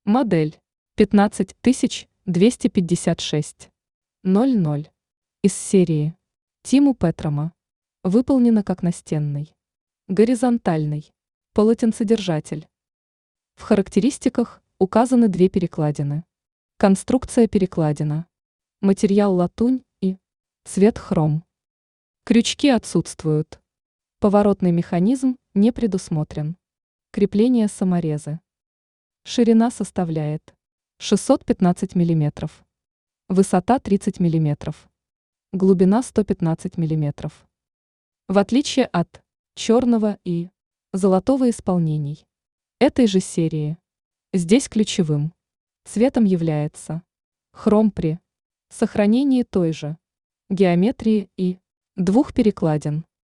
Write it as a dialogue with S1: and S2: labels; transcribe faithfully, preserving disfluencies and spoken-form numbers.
S1: Модель пятнадцать тысяч двести пятьдесят шесть ноль ноль из серии Тиму Петрома. Выполнена как настенный, горизонтальный полотенцедержатель. В характеристиках указаны две перекладины. Конструкция перекладина. Материал латунь и цвет хром. Крючки отсутствуют. Поворотный механизм не предусмотрен. Крепление саморезы. Ширина составляет шестьсот пятнадцать миллиметров. Высота тридцать миллиметров. Глубина сто пятнадцать миллиметров. В отличие от черного и золотого исполнений этой же серии, здесь ключевым цветом является хром при сохранении той же геометрии и двух перекладин.